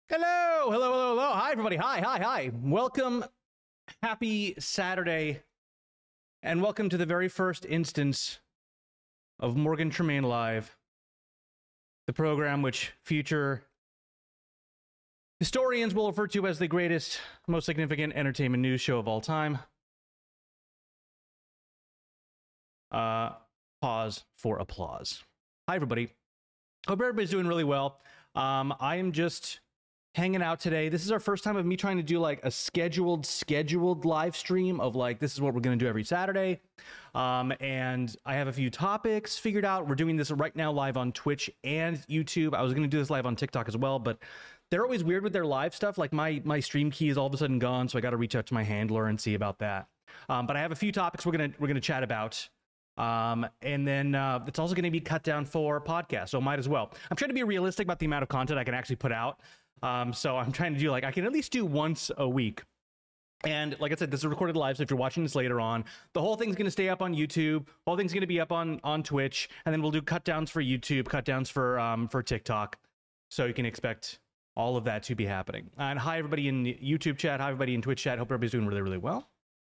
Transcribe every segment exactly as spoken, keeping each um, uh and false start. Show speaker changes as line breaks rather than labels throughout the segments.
Hello, hello, hello, hello. Hi, everybody. Hi, hi, hi. Welcome. Happy Saturday. And welcome to the very first instance of Morgan Tremaine Live, the program which future historians will refer to as the greatest, most significant entertainment news show of all time. Uh, pause for applause. Hi, everybody. Hope everybody's doing really well. Um, I am just hanging out today. This is our first time of me trying to do like a scheduled, scheduled live stream of like, this is what we're going to do every Saturday. Um, and I have a few topics figured out. We're doing this right now live on Twitch and YouTube. I was going to do this live on TikTok as well, but they're always weird with their live stuff. Like my, my stream key is all of a sudden gone. So I got to reach out to my handler and see about that. Um, but I have a few topics we're going to, we're going to chat about. Um, and then uh, it's also going to be cut down for podcasts. So might as well. I'm trying to be realistic about the amount of content I can actually put out. Um, so I'm trying to do like, I can at least do once a week. And like I said, this is recorded live. So if you're watching this later on, the whole thing's going to stay up on YouTube. Whole thing's going to be up on, on Twitch. And then we'll do cut downs for YouTube, cut downs for, um, for TikTok. So you can expect all of that to be happening. And hi, everybody in YouTube chat. Hi, everybody in Twitch chat. Hope everybody's doing really, really well.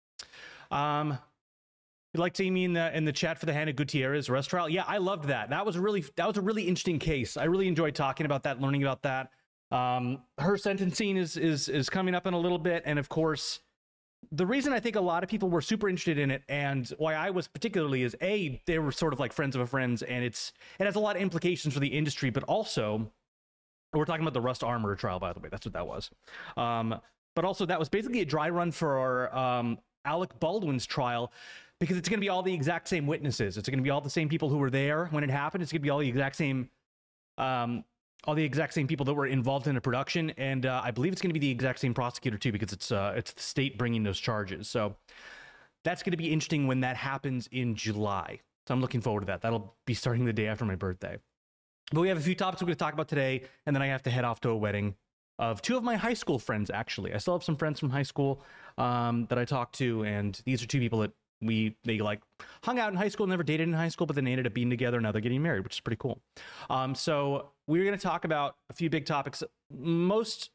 Um, You'd like seeing me in the in the chat for the Hannah Gutierrez arrest trial? Yeah, I loved that. That was a really that was a really interesting case. I really enjoyed talking about that, learning about that. Um, her sentencing is is is coming up in a little bit, and of course, the reason I think a lot of people were super interested in it, and why I was particularly, is a they were sort of like friends of a friends, and it's it has a lot of implications for the industry, but also we're talking about the Rust Armor trial, by the way. That's what that was. Um, but also that was basically a dry run for our um, Alec Baldwin's trial. Because it's going to be all the exact same witnesses. It's going to be all the same people who were there when it happened. It's going to be all the exact same, um, all the exact same people that were involved in the production. And uh, I believe it's going to be the exact same prosecutor too, because it's uh, it's the state bringing those charges. So that's going to be interesting when that happens in July. So I'm looking forward to that. That'll be starting the day after my birthday. But we have a few topics we're going to talk about today, and then I have to head off to a wedding of two of my high school friends. Actually, I still have some friends from high school um, that I talked to, and these are two people that. We they like hung out in high school, never dated in high school, but then they ended up being together. Now they're getting married, which is pretty cool. Um, so we're going to talk about a few big topics, most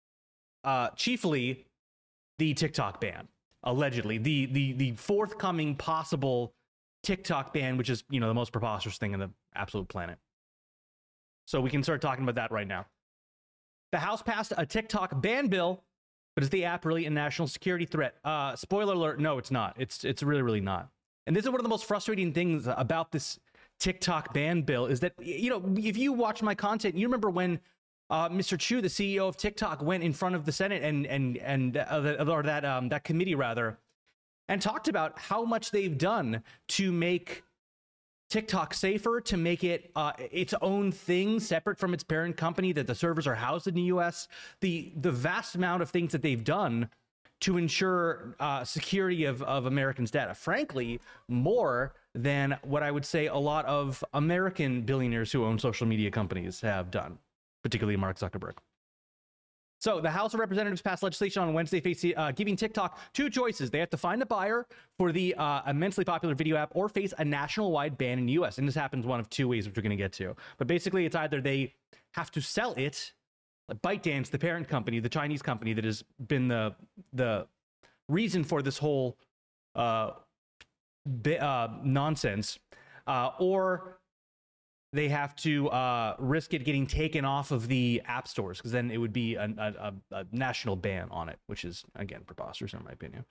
uh, chiefly the TikTok ban, allegedly the the the forthcoming possible TikTok ban, which is you know the most preposterous thing in the absolute planet. So we can start talking about that right now. The House passed a TikTok ban bill. But is the app really a national security threat? Uh, spoiler alert, no, it's not. It's it's really, really not. And this is one of the most frustrating things about this TikTok ban bill is that, you know, if you watch my content, you remember when uh, Mister Chu, the C E O of TikTok, went in front of the Senate and and and uh, or that um, that committee rather, and talked about how much they've done to make TikTok safer, to make it uh, its own thing separate from its parent company, that the servers are housed in the U S. The the vast amount of things that they've done to ensure uh, security of, of Americans' data, frankly, more than what I would say a lot of American billionaires who own social media companies have done, particularly Mark Zuckerberg. So the House of Representatives passed legislation on Wednesday facing, uh, giving TikTok two choices. They have to find a buyer for the uh, immensely popular video app or face a national-wide ban in the U S. And this happens one of two ways, which we're going to get to. But basically, it's either they have to sell it, like ByteDance, the parent company, the Chinese company that has been the the reason for this whole uh, bi- uh, nonsense, uh, or they have to uh, risk it getting taken off of the app stores, because then it would be a, a, a national ban on it, which is, again, preposterous in my opinion.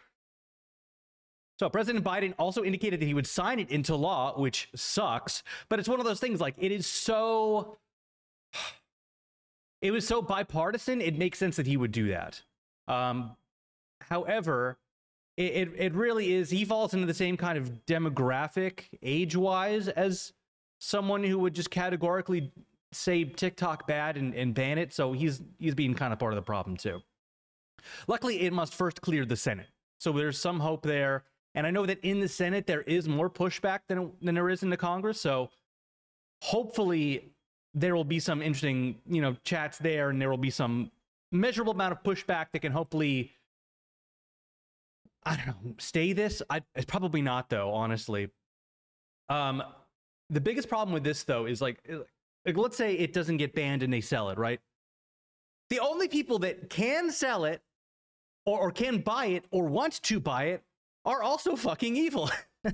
So President Biden also indicated that he would sign it into law, which sucks. But it's one of those things, like, it is so... It was so bipartisan, it makes sense that he would do that. Um, however, it, it, it really is... He falls into the same kind of demographic, age-wise, as someone who would just categorically say TikTok bad and, and ban it. So he's he's being kind of part of the problem too. Luckily, it must first clear the Senate. So there's some hope there. And I know that in the Senate, there is more pushback than, than there is in the Congress. So hopefully there will be some interesting, you know, chats there, and there will be some measurable amount of pushback that can hopefully, I don't know, stay this. I, it's probably not, though, honestly. Um, The biggest problem with this, though, is like, like, let's say it doesn't get banned and they sell it, right? The only people that can sell it or, or can buy it or want to buy it are also fucking evil.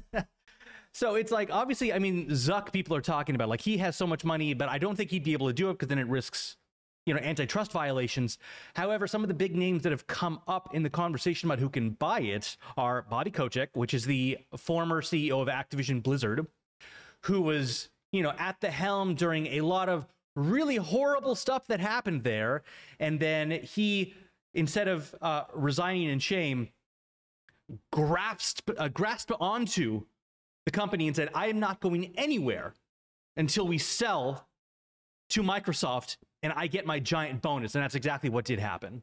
So it's like, obviously, I mean, Zuck people are talking about, like, he has so much money, but I don't think he'd be able to do it because then it risks, you know, antitrust violations. However, some of the big names that have come up in the conversation about who can buy it are Bobby Kotick, which is the former C E O of Activision Blizzard, who was, you know, at the helm during a lot of really horrible stuff that happened there. And then he, instead of uh, resigning in shame, grasped, uh, grasped onto the company and said, I am not going anywhere until we sell to Microsoft and I get my giant bonus. And that's exactly what did happen.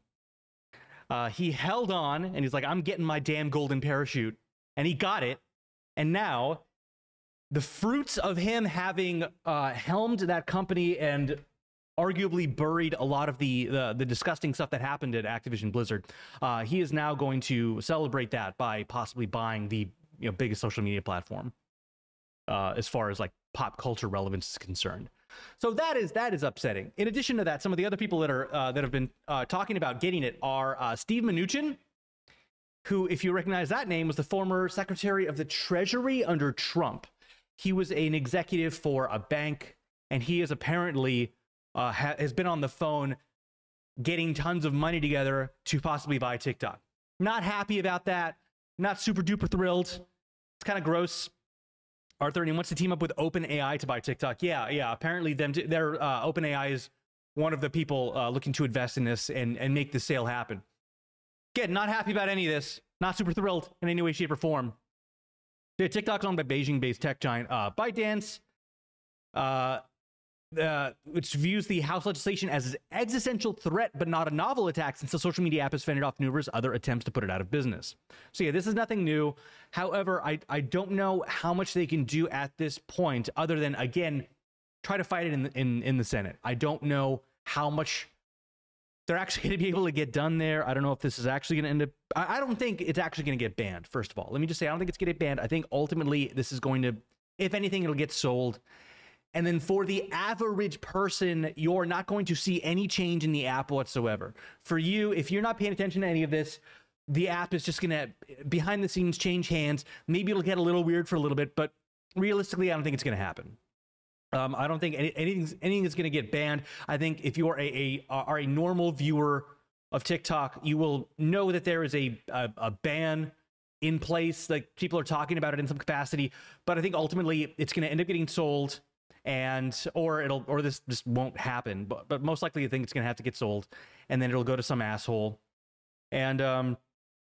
Uh, he held on and he's like, I'm getting my damn golden parachute. And he got it. And now the fruits of him having uh, helmed that company and arguably buried a lot of the, the, the disgusting stuff that happened at Activision Blizzard, uh, he is now going to celebrate that by possibly buying the you know biggest social media platform uh, as far as like pop culture relevance is concerned. So that is that is upsetting. In addition to that, some of the other people that are uh, that have been uh, talking about getting it are uh, Steve Mnuchin, who, if you recognize that name, was the former Secretary of the Treasury under Trump. He was an executive for a bank, and he is apparently uh, ha- has been on the phone getting tons of money together to possibly buy TikTok. Not happy about that. Not super duper thrilled. It's kind of gross. Arthur, and he wants to team up with OpenAI to buy TikTok. Yeah, yeah. Apparently, them t- their uh, OpenAI is one of the people uh, looking to invest in this and, and make the sale happen. Again, not happy about any of this. Not super thrilled in any way, shape, or form. Yeah, TikTok's owned by Beijing-based tech giant uh, ByteDance, uh, uh, which views the House legislation as an existential threat, but not a novel attack, since the social media app has fended off numerous other attempts to put it out of business. So yeah, this is nothing new. However, I, I don't know how much they can do at this point, other than, again, try to fight it in the, in, in the Senate. I don't know how much they're actually going to be able to get done there. I don't know if this is actually going to end up... I, I don't think it's actually going to get banned, first of all. Let me just say, I don't think it's going to get banned. I think ultimately this is going to... If anything, it'll get sold. And then for the average person, you're not going to see any change in the app whatsoever. For you, if you're not paying attention to any of this, the app is just going to, behind the scenes, change hands. Maybe it'll get a little weird for a little bit, but realistically, I don't think it's going to happen. Um, I don't think any, anything, anything is going to get banned. I think if you are a, a are a normal viewer of TikTok, you will know that there is a, a, a ban in place. Like, people are talking about it in some capacity, but I think ultimately it's going to end up getting sold, and or it'll or this just won't happen. But but most likely, I think it's going to have to get sold, and then it'll go to some asshole, and um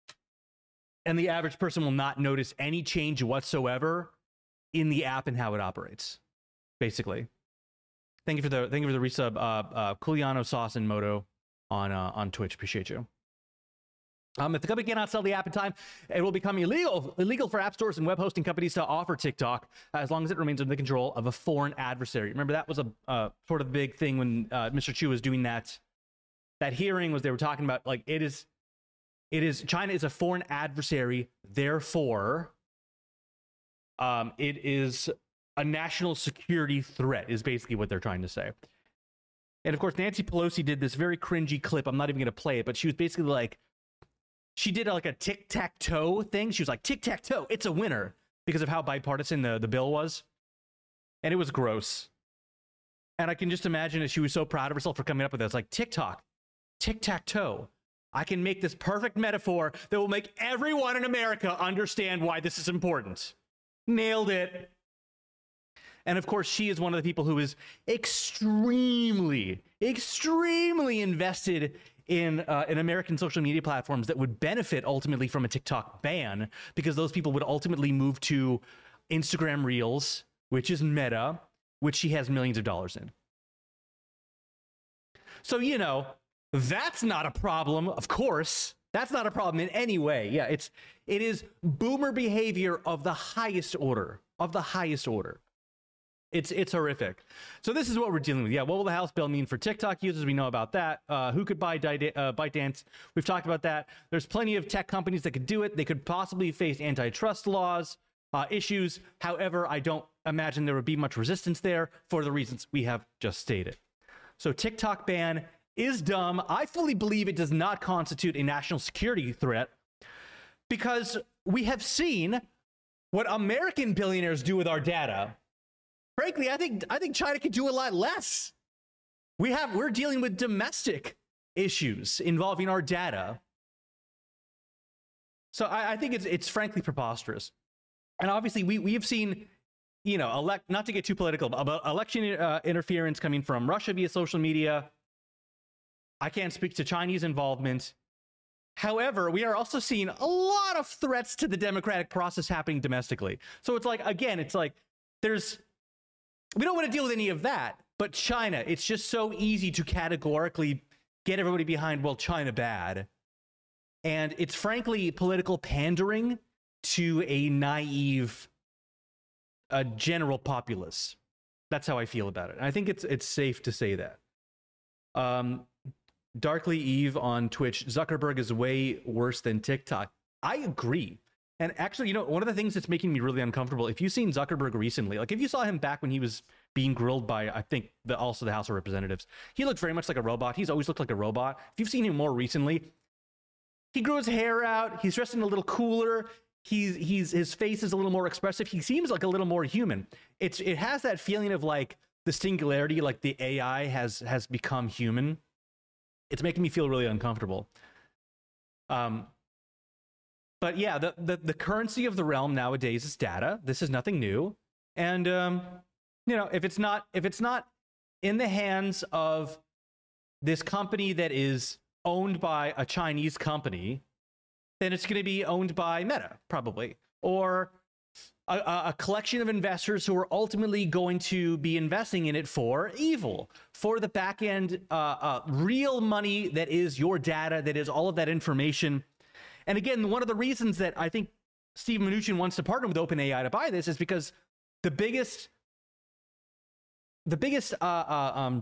and the average person will not notice any change whatsoever in the app and how it operates. Basically, thank you for the thank you for the resub, uh, uh, Culiano Sauce and Moto on uh, on Twitch. Appreciate you. Um, if the company cannot sell the app in time, it will become illegal illegal for app stores and web hosting companies to offer TikTok, as long as it remains under the control of a foreign adversary. Remember, that was a uh, sort of big thing when uh, Mister Chu was doing that that hearing. Was they were talking about, like, it is it is China is a foreign adversary, therefore, um, it is a national security threat, is basically what they're trying to say. And of course, Nancy Pelosi did this very cringy clip. I'm not even going to play it, but she was basically like, she did like a tic-tac-toe thing. She was like, tic-tac-toe, it's a winner, because of how bipartisan the, the bill was. And it was gross. And I can just imagine that she was so proud of herself for coming up with this. Like, TikTok, tic-tac-toe. I can make this perfect metaphor that will make everyone in America understand why this is important. Nailed it. And of course, she is one of the people who is extremely, extremely invested in uh, in American social media platforms that would benefit ultimately from a TikTok ban, because those people would ultimately move to Instagram Reels, which is Meta, which she has millions of dollars in. So, you know, that's not a problem, of course. That's not a problem in any way. Yeah, it's it is boomer behavior of the highest order, of the highest order. It's it's horrific. So this is what we're dealing with. Yeah, what will the House bill mean for TikTok users? We know about that. Uh, who could buy uh, ByteDance? We've talked about that. There's plenty of tech companies that could do it. They could possibly face antitrust laws, uh, issues. However, I don't imagine there would be much resistance there for the reasons we have just stated. So TikTok ban is dumb. I fully believe it does not constitute a national security threat because we have seen what American billionaires do with our data. Frankly, I think I think China could do a lot less. We have we're dealing with domestic issues involving our data. So I, I think it's it's frankly preposterous. And obviously, we we have seen, you know, elect not to get too political, but election uh, interference coming from Russia via social media. I can't speak to Chinese involvement. However, we are also seeing a lot of threats to the democratic process happening domestically. So it's like, again, it's like there's we don't want to deal with any of that. But China, it's just so easy to categorically get everybody behind, well, China bad. And it's frankly political pandering to a naive uh, general populace. That's how I feel about it. And I think it's it's safe to say that. Um, Darkly Eve on Twitch, Zuckerberg is way worse than TikTok. I agree. And actually, you know, one of the things that's making me really uncomfortable, if you've seen Zuckerberg recently, like if you saw him back when he was being grilled by, I think, the, also the House of Representatives, he looked very much like a robot. He's always looked like a robot. If you've seen him more recently, he grew his hair out. He's dressing a little cooler. He's, he's, his face is a little more expressive. He seems like a little more human. It's, it has that feeling of like the singularity, like the A I has, has become human. It's making me feel really uncomfortable. Um, but yeah, the, the, the currency of the realm nowadays is data. This is nothing new. And, um, you know, if it's not, if it's not in the hands of this company that is owned by a Chinese company, then it's going to be owned by Meta, probably, or a, a collection of investors who are ultimately going to be investing in it for evil, for the back end, uh, uh, real money that is your data, that is all of that information. And again, one of the reasons that I think Steve Mnuchin wants to partner with OpenAI to buy this is because the biggest, the biggest uh, uh, um,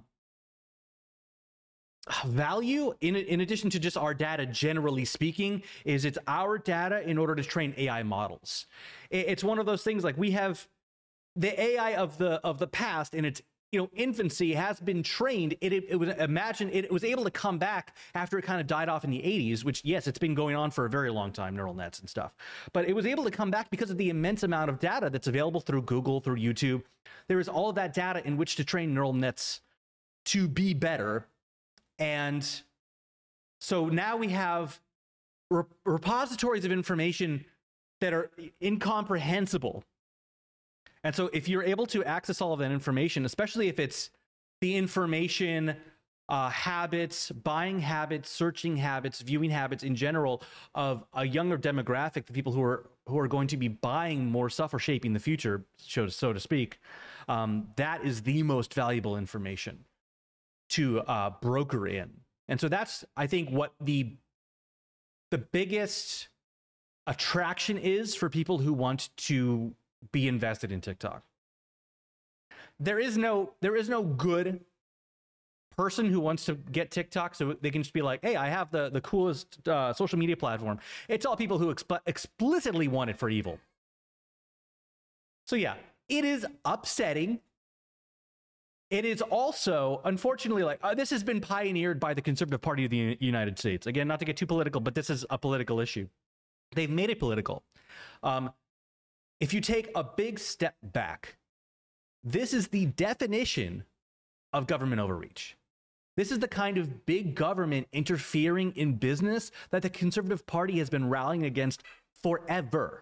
value, in in addition to just our data, generally speaking, is it's our data in order to train A I models. It's one of those things like we have the A I of the of the past in its you know infancy has been trained. It it, it was imagine it, it was able to come back after it kind of died off in the eighties, which yes, it's been going on for a very long time, neural nets and stuff. But it was able to come back because of the immense amount of data that's available through Google, through YouTube. There is all of that data in which to train neural nets to be better. And so now we have re- repositories of information that are incomprehensible. And so if you're able to access all of that information, especially if it's the information, uh, habits, buying habits, searching habits, viewing habits in general of a younger demographic, the people who are who are going to be buying more stuff or shaping the future, so, so to speak, um, that is the most valuable information to uh, broker in. And so that's, I think, what the the biggest attraction is for people who want to be invested in TikTok. There is no there is no good person who wants to get TikTok so they can just be like, hey, I have the, the coolest uh, social media platform. It's all people who exp- explicitly want it for evil. So yeah, it is upsetting. It is also, unfortunately, like uh, this has been pioneered by the Conservative Party of the U- United States. Again, not to get too political, but this is a political issue. They've made it political. Um, if you take a big step back, this is the definition of government overreach. This is the kind of big government interfering in business that the Conservative Party has been rallying against forever.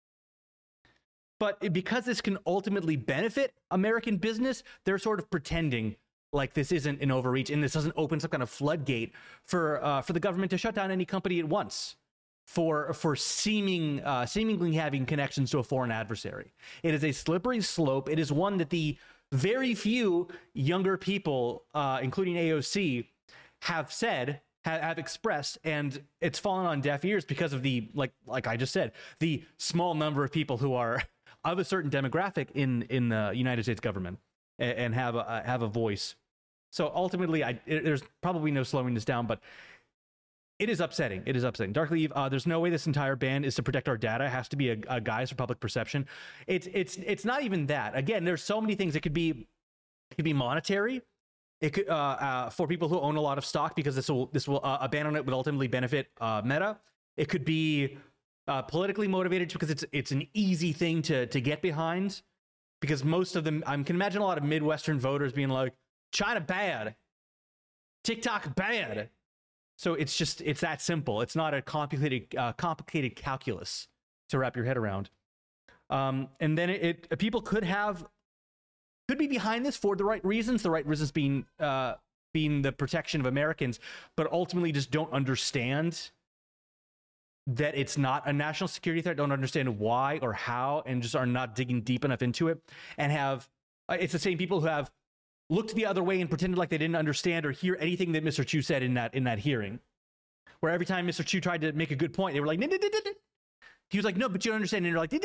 But because this can ultimately benefit American business, they're sort of pretending like this isn't an overreach and this doesn't open some kind of floodgate for uh, for the government to shut down any company at once for for seeming uh, seemingly having connections to a foreign adversary. It is a slippery slope. It is one that the very few younger people, uh, including A O C, have said, have, have expressed, and it's fallen on deaf ears because of the, like like I just said, the small number of people who are of a certain demographic in in the United States government and, and have a have a voice. So ultimately, I, it, there's probably no slowing this down, but it is upsetting. It is upsetting. Darkly Eve, uh, there's no way this entire ban is to protect our data. It has to be a, a guise for public perception. It's it's it's not even that. Again, there's so many things. It could be it could be monetary. It could uh, uh, for people who own a lot of stock, because this will this will uh, a ban on it would ultimately benefit uh, Meta. It could be uh, politically motivated because it's it's an easy thing to to get behind, because most of them, I can imagine a lot of Midwestern voters being like, China bad, TikTok bad. So it's just it's that simple. It's not a complicated uh, complicated calculus to wrap your head around. Um, and then it, it people could have. Could be behind this for the right reasons, the right reasons being uh, being the protection of Americans, but ultimately just don't understand that it's not a national security threat, don't understand why or how, and just are not digging deep enough into it. And have, uh, it's the same people who have looked the other way and pretended like they didn't understand or hear anything that Mister Chu said in that in that hearing, where every time Mister Chu tried to make a good point, they were like, he was like, no, but you don't understand. And you're like,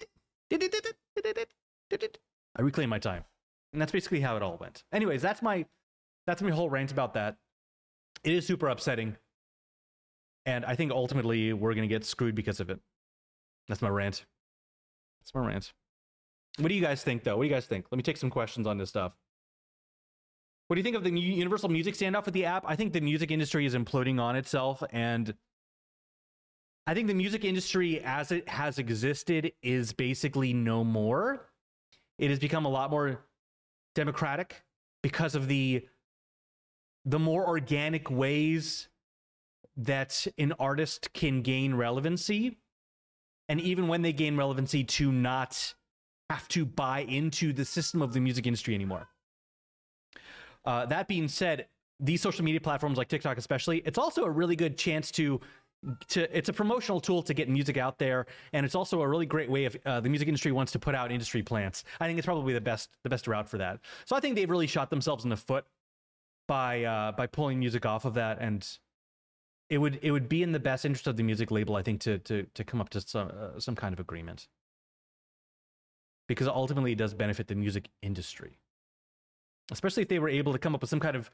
I reclaim my time. And that's basically how it all went. Anyways, that's my that's my whole rant about that. It is super upsetting. And I think ultimately we're going to get screwed because of it. That's my rant. That's my rant. What do you guys think, though? What do you guys think? Let me take some questions on this stuff. What do you think of the Universal Music standoff with the app? I think the music industry is imploding on itself. And I think the music industry as it has existed is basically no more. It has become a lot more democratic because of the the more organic ways that an artist can gain relevancy, and even when they gain relevancy, to not have to buy into the system of the music industry anymore. Uh, that being said, these social media platforms like TikTok especially, it's also a really good chance to to it's a promotional tool to get music out there, and it's also a really great way if uh, the music industry wants to put out industry plants. I think it's probably the best the best route for that. So I think they've really shot themselves in the foot by uh, by pulling music off of that, and it would it would be in the best interest of the music label, I think, to to to come up to some uh, some kind of agreement, because ultimately it does benefit the music industry, especially if they were able to come up with some kind of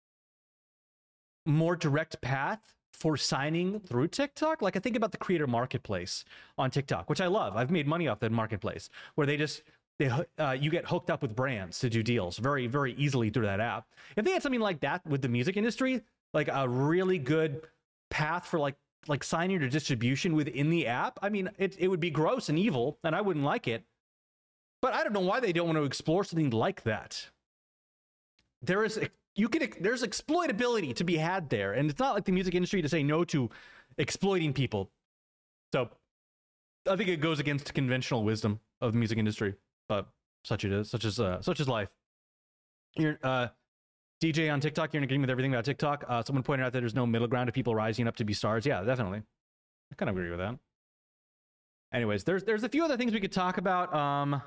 more direct path for signing through TikTok. Like, I think about the creator marketplace on TikTok, which I love. I've made money off that marketplace, where they just they uh, you get hooked up with brands to do deals very very easily through that app. If they had something like that with the music industry, like a really good path for like like signing or distribution within the app, I mean, it it would be gross and evil, and I wouldn't like it. But I don't know why they don't want to explore something like that. There is You can, there's exploitability to be had there, and it's not like the music industry to say no to exploiting people. So I think it goes against conventional wisdom of the music industry, but such it is, such as uh, such is life. You're uh, D J on TikTok. You're in agreement with everything about TikTok. Uh, someone pointed out that there's no middle ground of people rising up to be stars. Yeah, definitely. I kind of agree with that. Anyways, there's there's a few other things we could talk about. Um,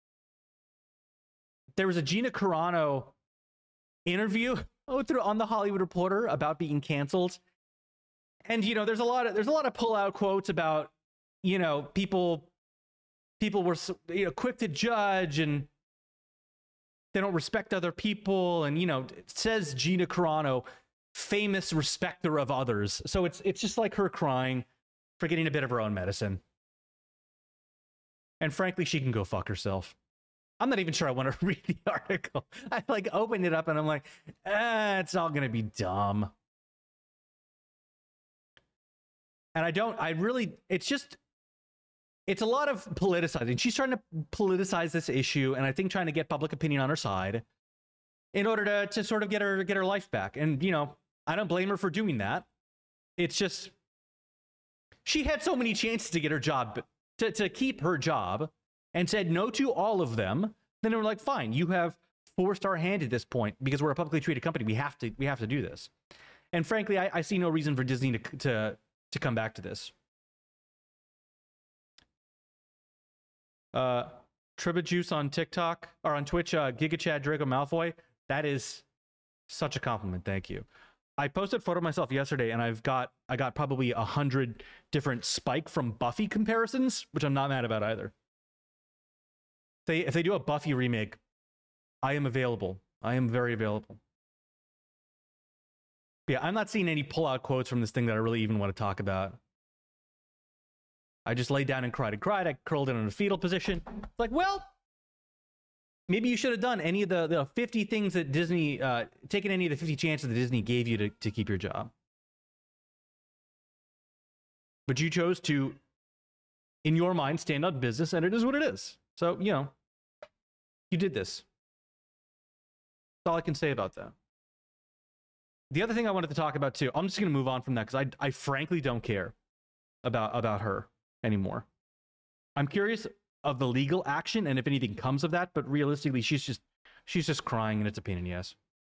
there was a Gina Carano interview oh, through on the Hollywood Reporter about being canceled, and you know, there's a lot of there's a lot of pull-out quotes about, you know, people people were, you know, quick to judge, and they don't respect other people, and, you know, it says Gina Carano, famous respecter of others. So it's it's just like her crying for getting a bit of her own medicine, and frankly, she can go fuck herself. I'm not even sure I want to read the article. I like opened it up and I'm like, eh, it's all gonna be dumb. And I don't, I really, it's just, it's a lot of politicizing. She's trying to politicize this issue, and I think trying to get public opinion on her side in order to, to sort of get her, get her life back. And, you know, I don't blame her for doing that. It's just, she had so many chances to get her job, to, to keep her job, and said no to all of them. Then they were like, fine, you have forced our hand at this point because we're a publicly traded company. We have to, we have to do this. And frankly, I, I see no reason for Disney to, to, to come back to this. Uh, Tribajuice on TikTok, or on Twitch, uh, Giga Chad Draco Malfoy. That is such a compliment. Thank you. I posted a photo of myself yesterday, and I've got, I got probably a hundred different Spike from Buffy comparisons, which I'm not mad about either. They, if they do a Buffy remake, I am available. I am very available. But yeah, I'm not seeing any pull-out quotes from this thing that I really even want to talk about. I just laid down and cried and cried. I curled in in a fetal position. It's like, well, maybe you should have done any of the, the fifty things that Disney, uh, taken any of the fifty chances that Disney gave you to, to keep your job. But you chose to, in your mind, stand on business, and it is what it is. So, you know, you did this. That's all I can say about that. The other thing I wanted to talk about, too, I'm just going to move on from that because I, I frankly don't care about, about her anymore. I'm curious of the legal action and if anything comes of that, but realistically, she's just she's just crying, and it's a pain in the ass.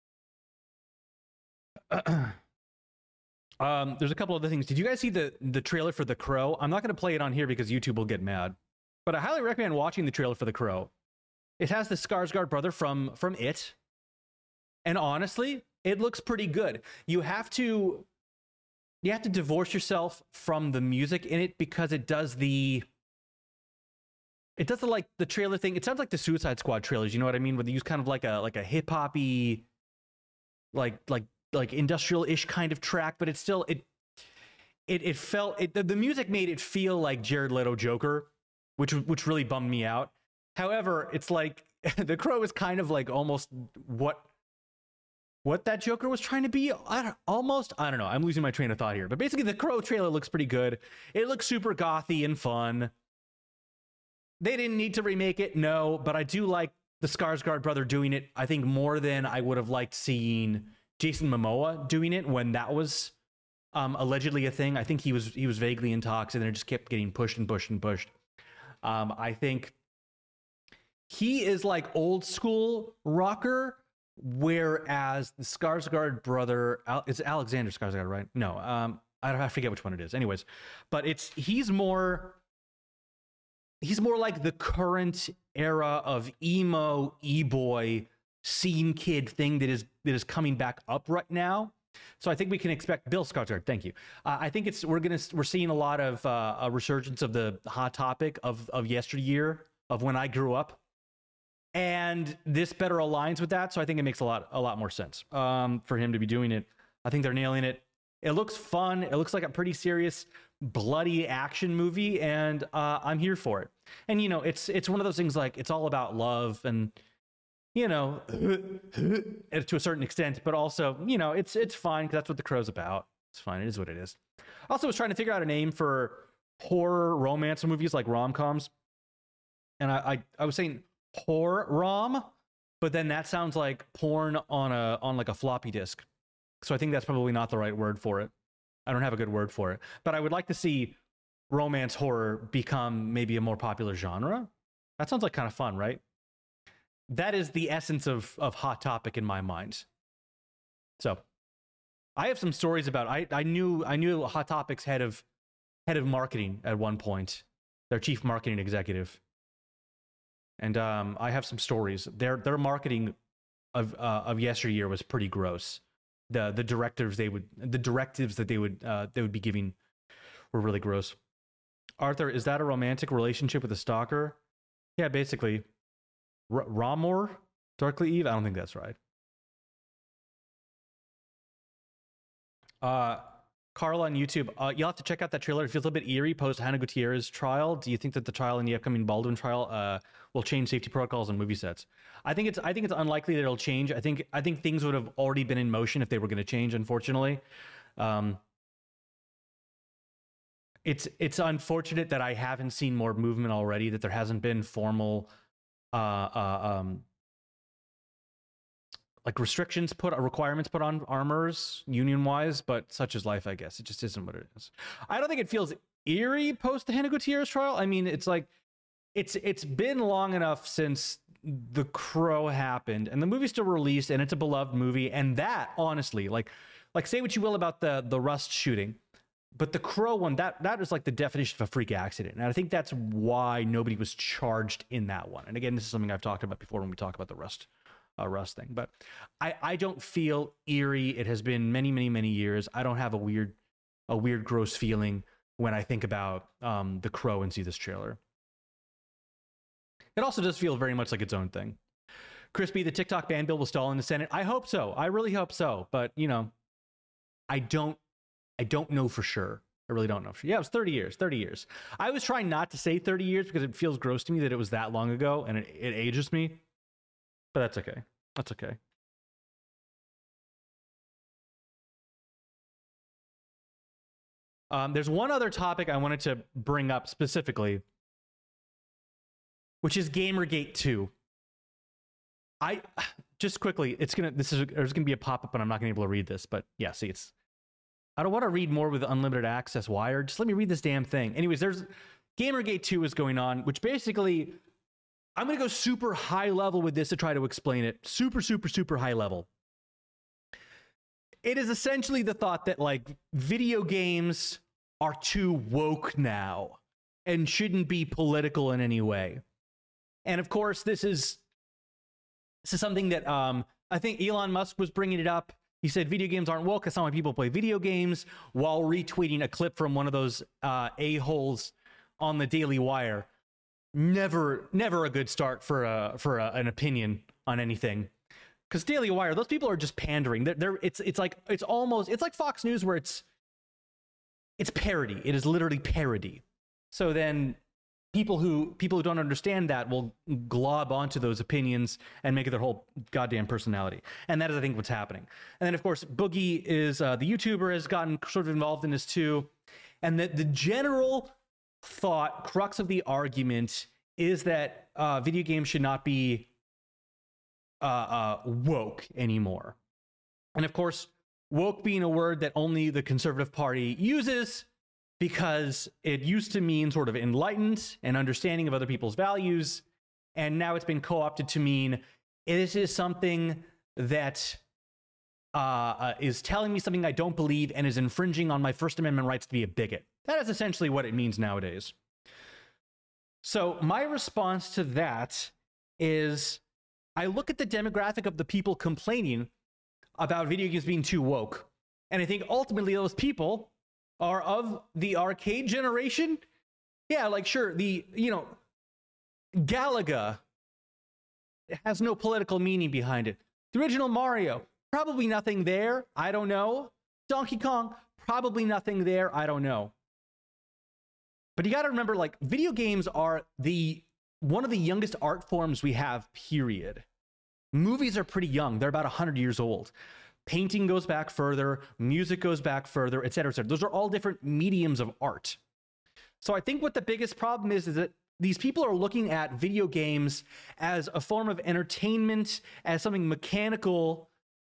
um, there's a couple other things. Did you guys see the, the trailer for The Crow? I'm not going to play it on here because YouTube will get mad, but I highly recommend watching the trailer for The Crow. It has the Skarsgård brother from, from It, and honestly, it looks pretty good. You have to you have to divorce yourself from the music in it because it does the it does the like the trailer thing. It sounds like the Suicide Squad trailers, you know what I mean? Where they use kind of like a like a hip hoppy, like like like industrial-ish kind of track, but it's still it it it felt it the, the music made it feel like Jared Leto Joker, which which really bummed me out. However, it's like The Crow is kind of like almost what what that Joker was trying to be. I don't, almost, I don't know. I'm losing my train of thought here. But basically, the Crow trailer looks pretty good. It looks super gothy and fun. They didn't need to remake it, no. But I do like the Skarsgård brother doing it, I think, more than I would have liked seeing Jason Momoa doing it when that was um, allegedly a thing. I think he was he was vaguely in talks, and then it just kept getting pushed and pushed and pushed. Um, I think he is like old school rocker, whereas the Skarsgård brother, it's Alexander Skarsgård, right? No, um, I don't I forget which one it is. Anyways, but it's he's more he's more like the current era of emo e-boy scene kid thing that is that is coming back up right now. So I think we can expect Bill Skarsgård. Thank you. Uh, I think it's we're gonna we're seeing a lot of uh, a resurgence of the hot topic of of yesteryear, of when I grew up. And this better aligns with that, so I think it makes a lot a lot more sense um, for him to be doing it. I think they're nailing it. It looks fun. It looks like a pretty serious, bloody action movie, and uh, I'm here for it. And you know, it's it's one of those things like it's all about love, and you know, to a certain extent, but also you know, it's it's fine because that's what The Crow's about. It's fine. It is what it is. I also was trying to figure out a name for horror romance movies like rom-coms, and I I, I was saying horror rom, but then that sounds like porn on a on like a floppy disk. So I think that's probably not the right word for it. I don't have a good word for it. But I would like to see romance horror become maybe a more popular genre. That sounds like kind of fun, right? That is the essence of of Hot Topic in my mind. So I have some stories about I I knew I knew Hot Topic's head of head of marketing at one point, their chief marketing executive. And um, I have some stories. Their their marketing of uh, of yesteryear was pretty gross. The the directives they would the directives that they would uh, they would be giving were really gross. Arthur, is that a romantic relationship with a stalker? Yeah, basically. R- Ramor, Darkly Eve. I don't think that's right. Uh, Carla on YouTube, uh, you'll have to check out that trailer. It feels a little bit eerie post Hannah Gutierrez trial. Do you think that the trial in the upcoming Baldwin trial uh, will change safety protocols on movie sets? I think it's I think it's unlikely that it'll change. I think I think things would have already been in motion if they were going to change. Unfortunately, um, it's it's unfortunate that I haven't seen more movement already. That there hasn't been formal uh, uh, um, like restrictions put, requirements put on armors union wise, but such is life, I guess. It just isn't what it is. I don't think it feels eerie post the Hannah Gutierrez trial. I mean, it's like, it's it's been long enough since The Crow happened and the movie's still released and it's a beloved movie. And that honestly, like, like say what you will about the, the Rust shooting, but The Crow one, that, that is like the definition of a freak accident. And I think that's why nobody was charged in that one. And again, this is something I've talked about before when we talk about the Rust Uh, Rust thing, but I, I don't feel eerie. It has been many, many, many years. I don't have a weird, a weird, gross feeling when I think about um, The Crow and see this trailer. It also does feel very much like its own thing. Crispy, the TikTok ban bill will stall in the Senate. I hope so. I really hope so. But you know, I don't, I don't know for sure. I really don't know for sure. Yeah, it was thirty years. thirty years. I was trying not to say thirty years because it feels gross to me that it was that long ago, and it, it ages me. but that's okay. That's okay. Um, there's one other topic I wanted to bring up specifically, which is Gamergate two. I just quickly, it's gonna this is there's gonna be a pop-up, and I'm not gonna be able to read this, but yeah, see, it's I don't want to read more with unlimited access wired. Just let me read this damn thing. Anyways, there's Gamergate two is going on, which basically I'm gonna go super high level with this to try to explain it. Super, super, super high level. It is essentially the thought that like video games are too woke now and shouldn't be political in any way. And of course, this is this is something that um, I think Elon Musk was bringing it up. He said video games aren't woke. That's not why people play video games, while retweeting a clip from one of those uh, a-holes on the Daily Wire. Never, never a good start for a for a, an opinion on anything. Because Daily Wire, those people are just pandering. They're, they're it's it's like it's almost it's like Fox News, where it's it's parody. It is literally parody. So then people who people who don't understand that will glob onto those opinions and make it their whole goddamn personality. And that is, I think, what's happening. And then, of course, Boogie is uh, the YouTuber has gotten sort of involved in this too. And that the general thought, crux of the argument, is that uh, video games should not be uh, uh, woke anymore. And of course, woke being a word that only the Conservative Party uses, because it used to mean sort of enlightened and understanding of other people's values, and now it's been co-opted to mean this is something that uh, uh, is telling me something I don't believe and is infringing on my First Amendment rights to be a bigot. That is essentially what it means nowadays. So my response to that is I look at the demographic of the people complaining about video games being too woke, and I think ultimately those people are of the arcade generation. Yeah, like, sure, the, you know, Galaga has no political meaning behind it. The original Mario, probably nothing there. I don't know. Donkey Kong, probably nothing there. I don't know. But you got to remember, like, video games are the one of the youngest art forms we have, period. Movies are pretty young. They're about one hundred years old. Painting goes back further, music goes back further, et cetera, et cetera. Those are all different mediums of art. So I think what the biggest problem is, is that these people are looking at video games as a form of entertainment, as something mechanical,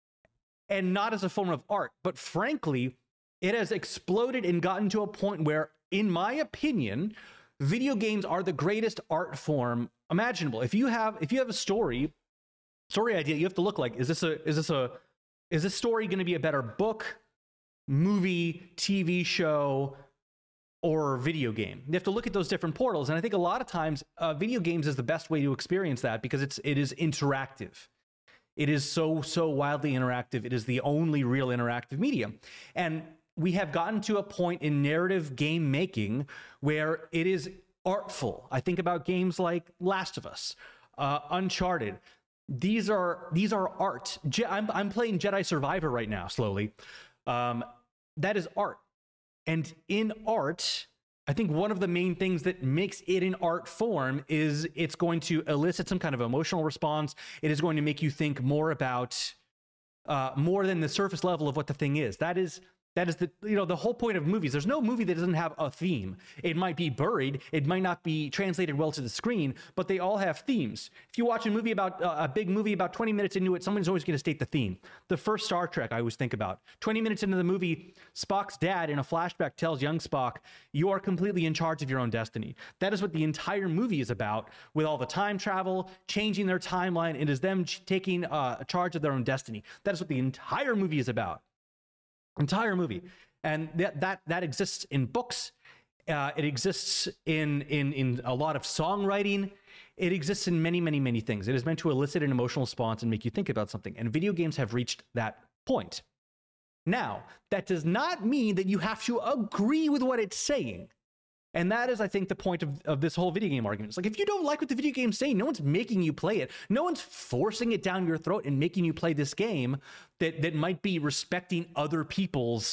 and not as a form of art. But frankly, it has exploded and gotten to a point where, in my opinion, video games are the greatest art form imaginable. If you have, if you have a story, story idea, you have to look like, is this a, is this a, Is this story going to be a better book, movie, T V show, or video game? You have to look at those different portals. And I think a lot of times uh, video games is the best way to experience that, because it's, it is interactive. It is so, so wildly interactive. It is the only real interactive medium. And we have gotten to a point in narrative game making where it is artful. I think about games like Last of Us, uh, Uncharted. These are these are art. Je- I'm I'm playing Jedi Survivor right now, slowly. Um, that is art, and in art, I think one of the main things that makes it an art form is it's going to elicit some kind of emotional response. It is going to make you think more about uh, more than the surface level of what the thing is. That is. That is the, you know, the whole point of movies. There's no movie that doesn't have a theme. It might be buried. It might not be translated well to the screen, but they all have themes. If you watch a movie about uh, a big movie about twenty minutes into it, someone's always going to state the theme. The first Star Trek, I always think about. twenty minutes into the movie, Spock's dad in a flashback tells young Spock, you are completely in charge of your own destiny. That is what the entire movie is about, with all the time travel, changing their timeline. It is them ch- taking uh, charge of their own destiny. That is what the entire movie is about. Entire movie. And that that that exists in books. Uh, it exists in in in a lot of songwriting. It exists in many, many, many things. It is meant to elicit an emotional response and make you think about something. And video games have reached that point. Now, that does not mean that you have to agree with what it's saying. And that is, I think, the point of, of this whole video game argument. It's like, if you don't like what the video game's saying, no one's making you play it. No one's forcing it down your throat and making you play this game that, that might be respecting other people's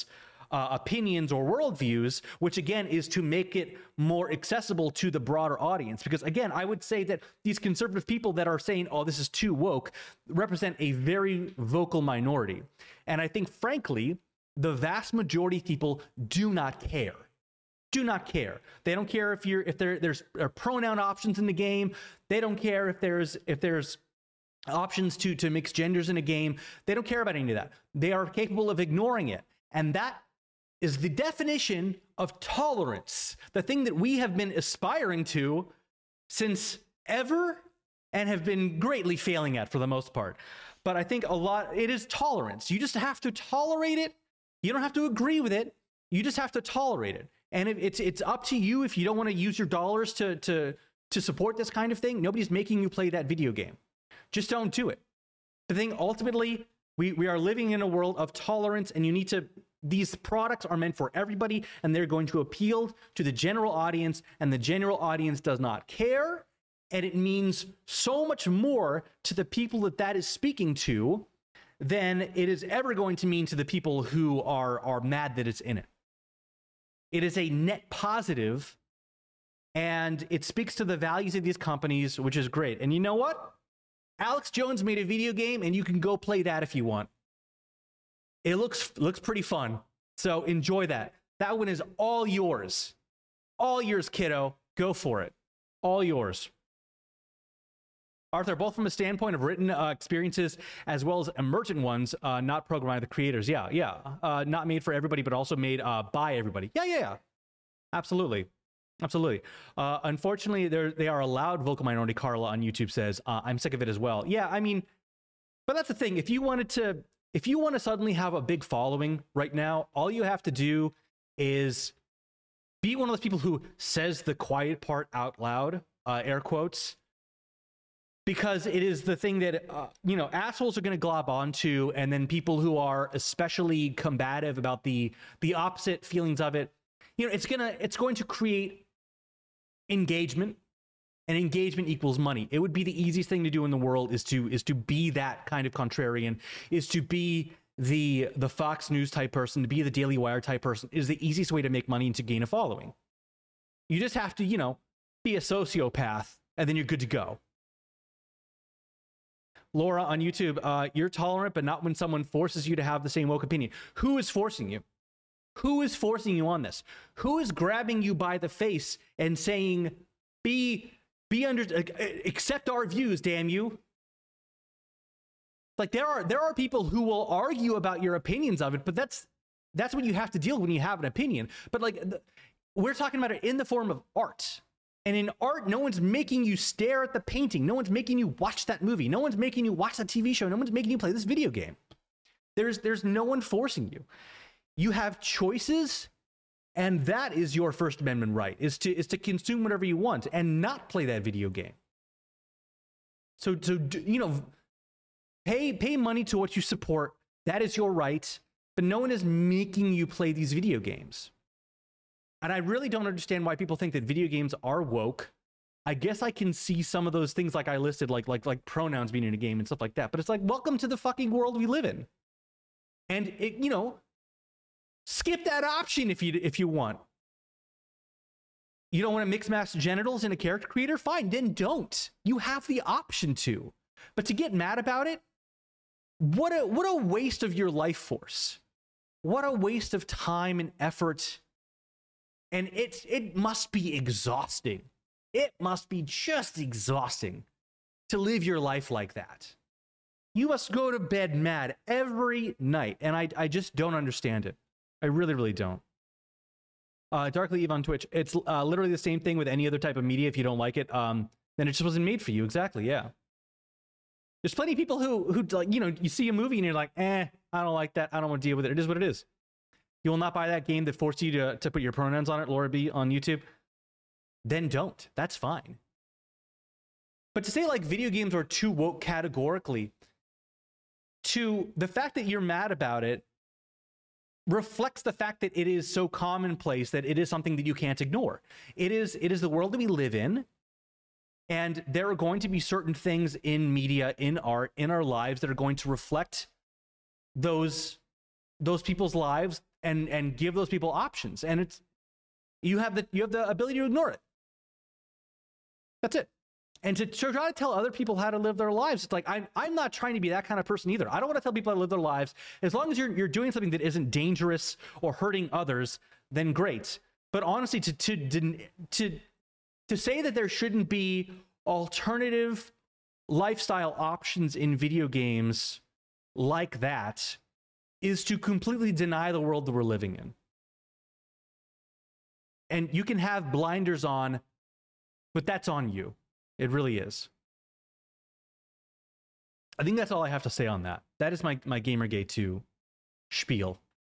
uh, opinions or worldviews, which again is to make it more accessible to the broader audience. Because again, I would say that these conservative people that are saying, oh, this is too woke, represent a very vocal minority. And I think, frankly, the vast majority of people do not care. Do not care. They don't care if you're if there there's uh, pronoun options in the game. They don't care if there's if there's options to to mix genders in a game. They don't care about any of that. They are capable of ignoring it. And that is the definition of tolerance, the thing that we have been aspiring to since ever and have been greatly failing at for the most part. But I think a lot, it is tolerance. You just have to tolerate it. You don't have to agree with it. You just have to tolerate it. And it, it's it's up to you if you don't want to use your dollars to to to support this kind of thing. Nobody's making you play that video game. Just don't do it. The thing, ultimately, we, we are living in a world of tolerance, and you need to, these products are meant for everybody, and they're going to appeal to the general audience, and the general audience does not care, and it means so much more to the people that that is speaking to than it is ever going to mean to the people who are, are mad that it's in it. It is a net positive, and it speaks to the values of these companies, which is great. And you know what? Alex Jones made a video game, and you can go play that if you want. It looks looks pretty fun, so enjoy that. That one is all yours. All yours, kiddo. Go for it. All yours. Arthur, both from a standpoint of written uh, experiences as well as emergent ones, uh, not programmed by the creators. Yeah, yeah. Uh, not made for everybody, but also made uh, by everybody. Yeah, yeah, yeah. Absolutely. Absolutely. Uh, unfortunately, they are allowed vocal minority. Carla on YouTube says, uh, I'm sick of it as well. Yeah, I mean, but that's the thing. If you wanted to, if you want to suddenly have a big following right now, all you have to do is be one of those people who says the quiet part out loud, uh, air quotes, because it is the thing that, uh, you know, assholes are going to glob onto, and then people who are especially combative about the the opposite feelings of it, you know, it's gonna it's going to create engagement, and engagement equals money. It would be the easiest thing to do in the world is to is to be that kind of contrarian, is to be the the Fox News type person, to be the Daily Wire type person, is the easiest way to make money and to gain a following. You just have to, you know, be a sociopath, and then you're good to go. Laura on YouTube, uh, you're tolerant, but not when someone forces you to have the same woke opinion. Who is forcing you? Who is forcing you on this? Who is grabbing you by the face and saying, be, be under, uh, accept our views, damn you? Like, there are, there are people who will argue about your opinions of it, but that's, that's what you have to deal with when you have an opinion. But like, the, we're talking about it in the form of art. And in art, no one's making you stare at the painting. No one's making you watch that movie. No one's making you watch that T V show. No one's making you play this video game. There's, there's no one forcing you. You have choices, and that is your First Amendment right, is to, is to consume whatever you want and not play that video game. So, so you know, pay, pay money to what you support. That is your right, but no one is making you play these video games. And I really don't understand why people think that video games are woke. I guess I can see some of those things like I listed, like like like pronouns being in a game and stuff like that. But it's like, welcome to the fucking world we live in. And it, you know, skip that option if you if you want. You don't want to mix match genitals in a character creator? Fine, then don't. You have the option to. But to get mad about it, what a what a waste of your life force. What a waste of time and effort. And it, it must be exhausting. It must be just exhausting to live your life like that. You must go to bed mad every night. And I, I just don't understand it. I really, really don't. Uh, Darkly Eve on Twitch. It's uh, literally the same thing with any other type of media. If you don't like it, um, then it just wasn't made for you. Exactly, yeah. There's plenty of people who, who like, you know, you see a movie and you're like, eh, I don't like that. I don't want to deal with it. It is what it is. You will not buy that game that forced you to, to put your pronouns on it, Laura B on YouTube. Then don't. That's fine. But to say like video games are too woke categorically, to the fact that you're mad about it reflects the fact that it is so commonplace that it is something that you can't ignore. It is, it is the world that we live in. And there are going to be certain things in media, in art, in our lives that are going to reflect those, those people's lives and and give those people options. And it's you have the you have the ability to ignore it. That's it. And to, to try to tell other people how to live their lives, it's like I'm I'm not trying to be that kind of person either. I don't want to tell people how to live their lives. As long as you're you're doing something that isn't dangerous or hurting others, then great. But honestly, to to to to say that there shouldn't be alternative lifestyle options in video games like that is to completely deny the world that we're living in. And you can have blinders on, but that's on you. It really is. I think that's all I have to say on that. That is my, my Gamergate two spiel.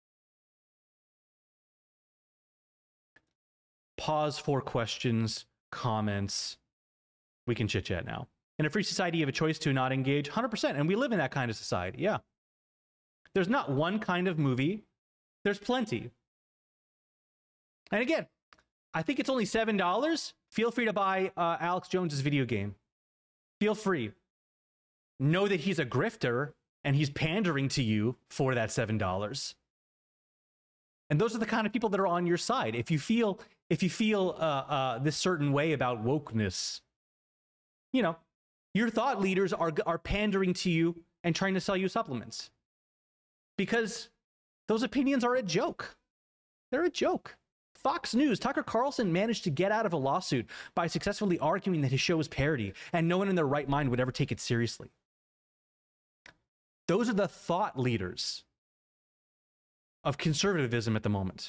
Pause for questions, comments. We can chit chat now. In a free society, you have a choice to not engage one hundred percent. And we live in that kind of society. Yeah. There's not one kind of movie. There's plenty. And again, I think it's only seven dollars. Feel free to buy uh, Alex Jones's video game. Feel free. Know that he's a grifter and he's pandering to you for that seven dollars. And those are the kind of people that are on your side. If you feel if you feel uh, uh, this certain way about wokeness, you know, your thought leaders are are pandering to you and trying to sell you supplements. Because those opinions are a joke. They're a joke. Fox News, Tucker Carlson managed to get out of a lawsuit by successfully arguing that his show was parody, and no one in their right mind would ever take it seriously. Those are the thought leaders of conservatism at the moment.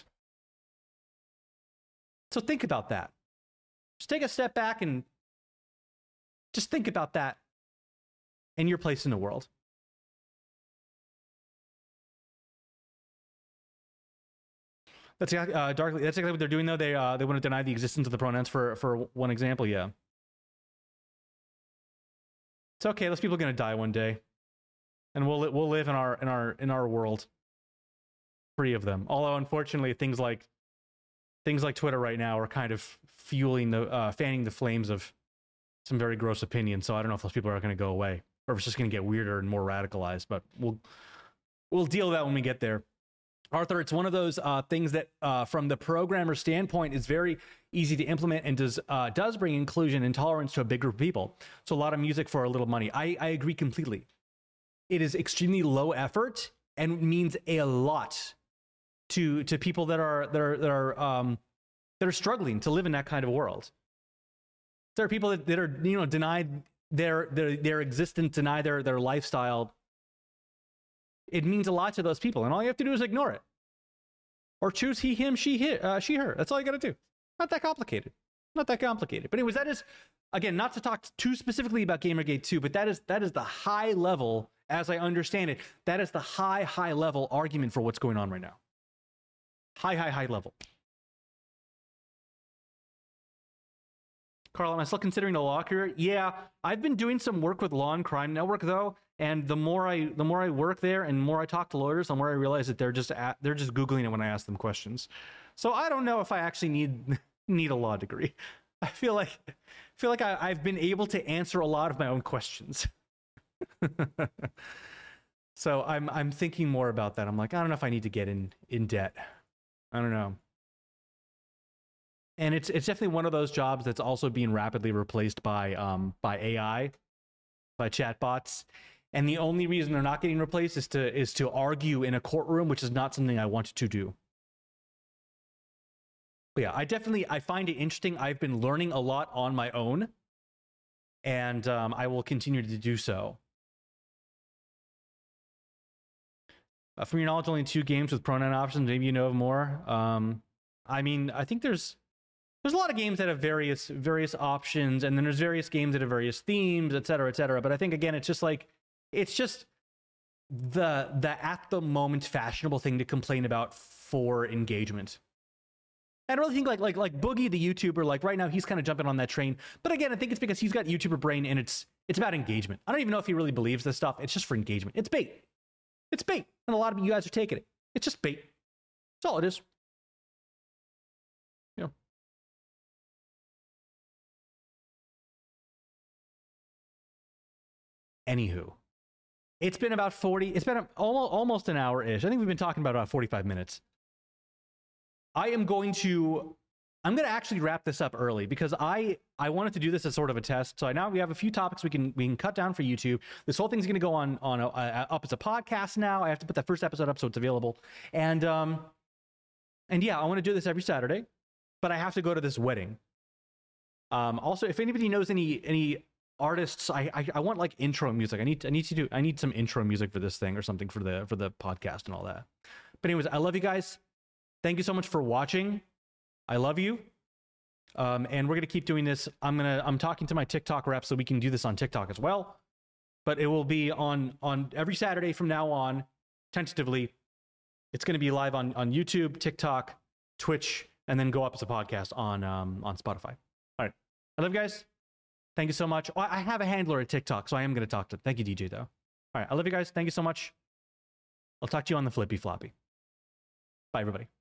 So think about that. Just take a step back and just think about that and your place in the world. That's uh, darkly. That's exactly what they're doing, though. They uh, they want to deny the existence of the pronouns for for one example. Yeah, it's okay. Those people are gonna die one day, and we'll we'll live in our in our in our world, free of them. Although, unfortunately, things like things like Twitter right now are kind of fueling the uh, fanning the flames of some very gross opinions. So I don't know if those people are going to go away, or if it's just going to get weirder and more radicalized. But we'll we'll deal with that when we get there. Arthur, it's one of those uh, things that, uh, from the programmer standpoint, is very easy to implement and does uh, does bring inclusion and tolerance to a big group of people. So a lot of music for a little money. I, I agree completely. It is extremely low effort and means a lot to to people that are that are that are um, that are struggling to live in that kind of world. There are people that, that are you know denied their their their existence, deny their their lifestyle. It means a lot to those people, and all you have to do is ignore it, or choose he, him, she, he, uh, she, her. That's all you got to do. Not that complicated. Not that complicated. But anyways, that is, again, not to talk too specifically about Gamergate two, but that is that is the high level, as I understand it. That is the high, high level argument for what's going on right now. High, high, high level. Carl, am I still considering a law career? Yeah, I've been doing some work with Law and Crime Network though. And the more I the more I work there and more I talk to lawyers, the more I realize that they're just at, they're just Googling it when I ask them questions. So I don't know if I actually need need a law degree. I feel like I feel like I, I've been able to answer a lot of my own questions. So I'm I'm thinking more about that. I'm like, I don't know if I need to get in in debt. I don't know. And it's it's definitely one of those jobs that's also being rapidly replaced by um by A I, by chatbots. And the only reason they're not getting replaced is to is to argue in a courtroom, which is not something I want to do. But yeah, I definitely I find it interesting. I've been learning a lot on my own, and um, I will continue to do so. Uh, from your knowledge, only two games with pronoun options. Maybe you know of more. Um, I mean, I think there's there's a lot of games that have various various options, and then there's various games that have various themes, et cetera, et cetera. But I think again, it's just like. It's just the the at the moment fashionable thing to complain about for engagement. I don't really think like like like Boogie the YouTuber, like right now he's kind of jumping on that train. But again, I think it's because he's got YouTuber brain and it's it's about engagement. I don't even know if he really believes this stuff. It's just for engagement. It's bait. It's bait. And a lot of you guys are taking it. It's just bait. That's all it is. You know. Anywho. It's been about forty, it's been almost, almost an hour-ish. I think we've been talking about about forty-five minutes. I am going to, I'm going to actually wrap this up early because I, I wanted to do this as sort of a test. So now we have a few topics we can, we can cut down for YouTube. This whole thing's going to go on, on a, a, up as a podcast now. I have to put that first episode up so it's available. And, um, and yeah, I want to do this every Saturday, but I have to go to this wedding. Um, also, if anybody knows any, any artists, I, I, I want like intro music. I need, I need to do, I need some intro music for this thing or something for the, for the podcast and all that. But anyways, I love you guys. Thank you so much for watching. I love you. Um, and we're going to keep doing this. I'm going to, I'm talking to my TikTok rep so we can do this on TikTok as well, but it will be on, on every Saturday from now on, tentatively. It's going to be live on, on YouTube, TikTok, Twitch, and then go up as a podcast on, um, on Spotify. All right. I love you guys. Thank you so much. Oh, I have a handler at TikTok, so I am going to talk to them. Thank you, D J, though. All right. I love you guys. Thank you so much. I'll talk to you on the flippy floppy. Bye, everybody.